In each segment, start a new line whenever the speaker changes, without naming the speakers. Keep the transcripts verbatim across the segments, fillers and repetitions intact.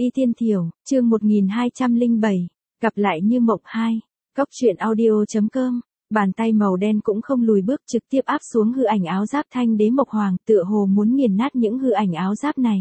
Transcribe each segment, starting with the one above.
Y Tiên Thiểu, chương một nghìn hai trăm lẻ bảy, gặp lại Như Mộng hai. Cốc truyện audio.com. Bàn tay màu đen cũng không lùi bước, trực tiếp áp xuống hư ảnh áo giáp Thanh Đế Mộc Hoàng, tựa hồ muốn nghiền nát những hư ảnh áo giáp này.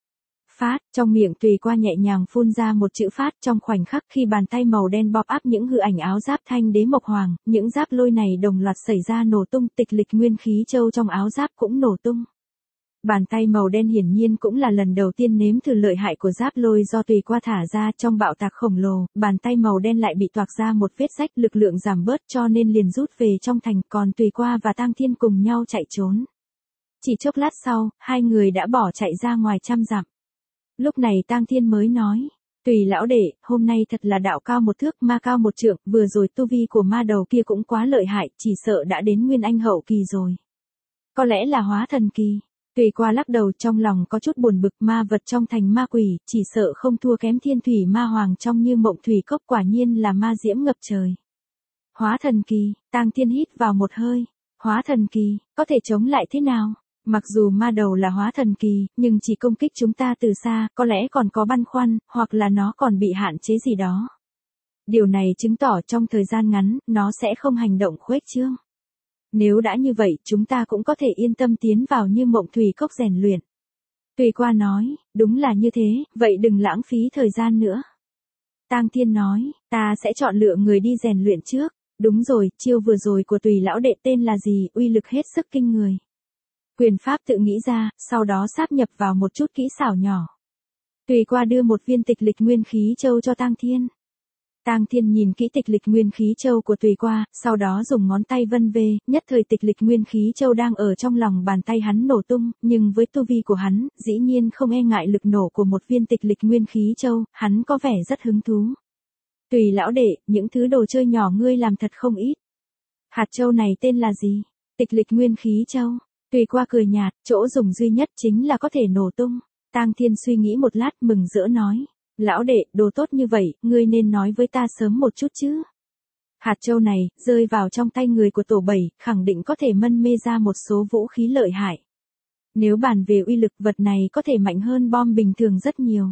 Phát, trong miệng Tùy Qua nhẹ nhàng phun ra một chữ phát. Trong khoảnh khắc khi bàn tay màu đen bóp áp những hư ảnh áo giáp Thanh Đế Mộc Hoàng, những giáp lôi này đồng loạt xảy ra nổ tung, tịch lịch nguyên khí châu trong áo giáp cũng nổ tung. Bàn tay màu đen hiển nhiên cũng là lần đầu tiên nếm thử lợi hại của giáp lôi do Tùy Qua thả ra. Trong bạo tạc khổng lồ, bàn tay màu đen lại bị toạc ra một vết rách, lực lượng giảm bớt cho nên liền rút về trong thành, còn Tùy Qua và Tang Thiên cùng nhau chạy trốn. Chỉ chốc lát sau, hai người đã bỏ chạy ra ngoài trăm dặm. Lúc này Tang Thiên mới nói, Tùy lão đệ, hôm nay thật là đạo cao một thước, ma cao một trượng, vừa rồi tu vi của ma đầu kia cũng quá lợi hại, chỉ sợ đã đến nguyên anh hậu kỳ rồi. Có lẽ là hóa thần kỳ. Tùy Qua lắc đầu, trong lòng có chút buồn bực, ma vật trong thành ma quỷ, chỉ sợ không thua kém thiên thủy ma hoàng trong Như Mộng thủy cốc, quả nhiên là ma diễm ngập trời. Hóa thần kỳ, Tang Thiên hít vào một hơi, hóa thần kỳ, có thể chống lại thế nào? Mặc dù ma đầu là hóa thần kỳ, nhưng chỉ công kích chúng ta từ xa, có lẽ còn có băn khoăn, hoặc là nó còn bị hạn chế gì đó. Điều này chứng tỏ trong thời gian ngắn, nó sẽ không hành động khuếch trương. Nếu đã như vậy, chúng ta cũng có thể yên tâm tiến vào Như Mộng thủy cốc rèn luyện. Tùy Qua nói, đúng là như thế, vậy đừng lãng phí thời gian nữa. Tang Thiên nói, ta sẽ chọn lựa người đi rèn luyện trước. Đúng rồi, chiêu vừa rồi của Tùy lão đệ tên là gì, uy lực hết sức kinh người. Quyền pháp tự nghĩ ra, sau đó sáp nhập vào một chút kỹ xảo nhỏ. Tùy Qua đưa một viên tịch lịch nguyên khí châu cho Tang Thiên. Tang Thiên nhìn kỹ tịch lịch nguyên khí châu của Tùy Qua, sau đó dùng ngón tay vân về, nhất thời tịch lịch nguyên khí châu đang ở trong lòng bàn tay hắn nổ tung, nhưng với tu vi của hắn, dĩ nhiên không e ngại lực nổ của một viên tịch lịch nguyên khí châu, hắn có vẻ rất hứng thú. Tùy lão đệ, những thứ đồ chơi nhỏ ngươi làm thật không ít. Hạt châu này tên là gì? Tịch lịch nguyên khí châu. Tùy Qua cười nhạt, chỗ dùng duy nhất chính là có thể nổ tung. Tang Thiên suy nghĩ một lát, mừng rỡ nói. Lão đệ, đồ tốt như vậy, ngươi nên nói với ta sớm một chút chứ. Hạt châu này, rơi vào trong tay người của tổ bảy, khẳng định có thể mân mê ra một số vũ khí lợi hại. Nếu bàn về uy lực, vật này có thể mạnh hơn bom bình thường rất nhiều.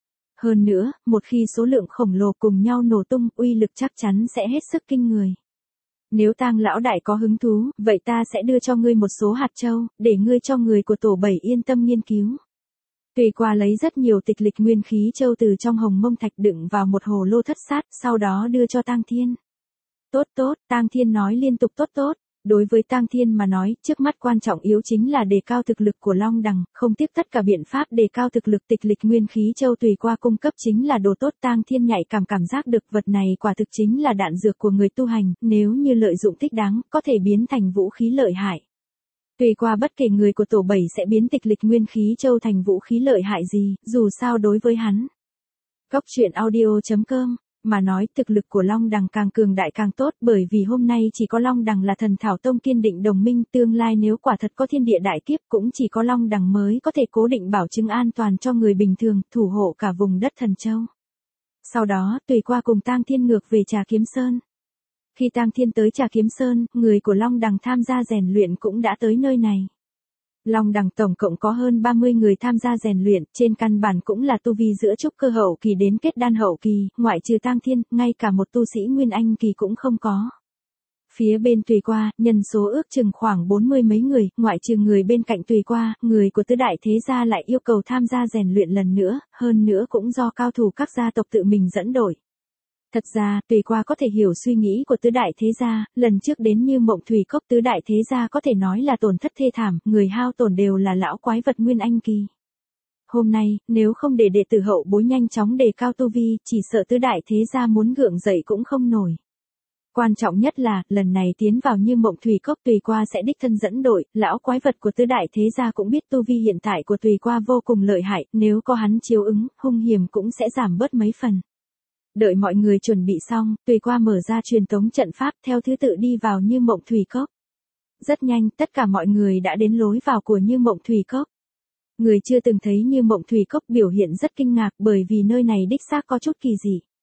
Hơn nữa, một khi số lượng khổng lồ cùng nhau nổ tung, uy lực chắc chắn sẽ hết sức kinh người. Nếu Tang lão đại có hứng thú, vậy ta sẽ đưa cho ngươi một số hạt châu, để ngươi cho người của tổ bảy yên tâm nghiên cứu. Tùy Qua lấy rất nhiều tịch lịch nguyên khí châu từ trong hồng mông thạch đựng vào một hồ lô thất sát, sau đó đưa cho Tang Thiên. Tốt tốt, Tang Thiên nói liên tục tốt tốt. Đối với Tang Thiên mà nói, trước mắt quan trọng yếu chính là đề cao thực lực của Long Đằng, không tiếc tất cả biện pháp đề cao thực lực. Tịch lịch nguyên khí châu Tùy Qua cung cấp chính là đồ tốt. Tang Thiên nhạy cảm cảm giác được vật này quả thực chính là đạn dược của người tu hành, nếu như lợi dụng thích đáng, có thể biến thành vũ khí lợi hại. Tùy Qua bất kể người của tổ bảy sẽ biến tịch lịch nguyên khí châu thành vũ khí lợi hại gì, dù sao đối với hắn. Cốc truyện audio.com. Mà nói thực lực của Long Đằng càng cường đại càng tốt, bởi vì hôm nay chỉ có Long Đằng là thần thảo tông kiên định đồng minh, tương lai nếu quả thật có thiên địa đại kiếp cũng chỉ có Long Đằng mới có thể cố định bảo chứng an toàn cho người bình thường, thủ hộ cả vùng đất Thần Châu. Sau đó, Tùy Qua cùng Tang Thiên ngược về Trà Kiếm Sơn. Khi Tang Thiên tới Trà Kiếm Sơn, người của Long Đằng tham gia rèn luyện cũng đã tới nơi này. Long Đằng tổng cộng có hơn ba mươi người tham gia rèn luyện, trên căn bản cũng là tu vi giữa trúc cơ hậu kỳ đến kết đan hậu kỳ, ngoại trừ Tang Thiên, ngay cả một tu sĩ nguyên anh kỳ cũng không có. Phía bên Tùy Qua, nhân số ước chừng khoảng bốn mươi mấy người, ngoại trừ người bên cạnh Tùy Qua, người của tứ đại thế gia lại yêu cầu tham gia rèn luyện lần nữa, hơn nữa cũng do cao thủ các gia tộc tự mình dẫn đội. Thật ra, Tùy Qua có thể hiểu suy nghĩ của tứ đại thế gia, lần trước đến Như Mộng thủy cốc tứ đại thế gia có thể nói là tổn thất thê thảm, người hao tổn đều là lão quái vật nguyên anh kỳ. Hôm nay, nếu không để đệ tử hậu bối nhanh chóng đề cao tu vi, chỉ sợ tứ đại thế gia muốn gượng dậy cũng không nổi. Quan trọng nhất là, lần này tiến vào Như Mộng thủy cốc Tùy Qua sẽ đích thân dẫn đội, lão quái vật của tứ đại thế gia cũng biết tu vi hiện tại của Tùy Qua vô cùng lợi hại, nếu có hắn chiếu ứng, hung hiểm cũng sẽ giảm bớt mấy phần. Đợi mọi người chuẩn bị xong, Tùy Qua mở ra truyền tống trận pháp theo thứ tự đi vào Như Mộng thủy cốc. Rất nhanh, tất cả mọi người đã đến lối vào của Như Mộng thủy cốc. Người chưa từng thấy Như Mộng thủy cốc biểu hiện rất kinh ngạc bởi vì nơi này đích xác có chút kỳ dị.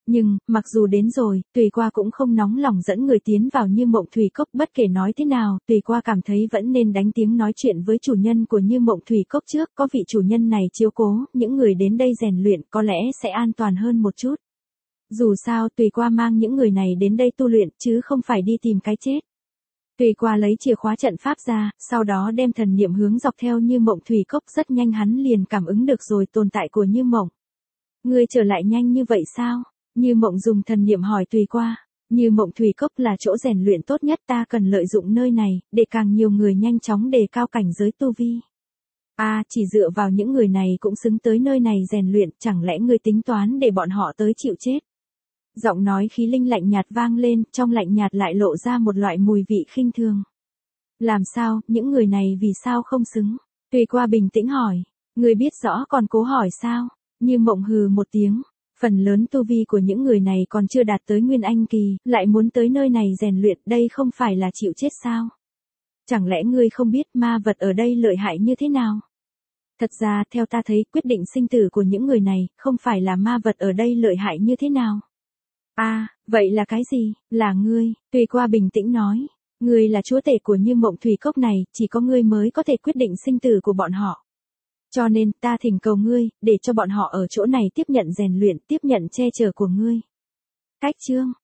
Nhưng, mặc dù đến rồi, Tùy Qua cũng không nóng lòng dẫn người tiến vào Như Mộng Thủy Cốc, bất kể nói thế nào, Tùy Qua cảm thấy vẫn nên đánh tiếng nói chuyện với chủ nhân của Như Mộng Thủy Cốc trước, có vị chủ nhân này chiếu cố, những người đến đây rèn luyện có lẽ sẽ an toàn hơn một chút. Dù sao, Tùy Qua mang những người này đến đây tu luyện, chứ không phải đi tìm cái chết. Tùy Qua lấy chìa khóa trận pháp ra, sau đó đem thần niệm hướng dọc theo Như Mộng Thủy Cốc, rất nhanh hắn liền cảm ứng được rồi tồn tại của Như Mộng. Ngươi trở lại nhanh như vậy sao? Như Mộng dùng thần niệm hỏi Tùy Qua. Như Mộng Thủy Cốc là chỗ rèn luyện tốt nhất, ta cần lợi dụng nơi này, để càng nhiều người nhanh chóng đề cao cảnh giới tu vi. À, chỉ dựa vào những người này cũng xứng tới nơi này rèn luyện, chẳng lẽ ngươi tính toán để bọn họ tới chịu chết? Giọng nói khí linh lạnh nhạt vang lên, trong lạnh nhạt lại lộ ra một loại mùi vị khinh thường. Làm sao, những người này vì sao không xứng? Tùy Qua bình tĩnh hỏi. Ngươi biết rõ còn cố hỏi sao? Như Mộng hừ một tiếng. Phần lớn tu vi của những người này còn chưa đạt tới Nguyên Anh kỳ, lại muốn tới nơi này rèn luyện, đây không phải là chịu chết sao? Chẳng lẽ ngươi không biết ma vật ở đây lợi hại như thế nào? Thật ra, theo ta thấy, quyết định sinh tử của những người này, không phải là ma vật ở đây lợi hại như thế nào. À, vậy là cái gì? Là ngươi, Tùy Qua bình tĩnh nói. Ngươi là chúa tể của Như Mộng Thủy Cốc này, chỉ có ngươi mới có thể quyết định sinh tử của bọn họ. Cho nên, ta thỉnh cầu ngươi, để cho bọn họ ở chỗ này tiếp nhận rèn luyện, tiếp nhận che chở của ngươi. Cách chương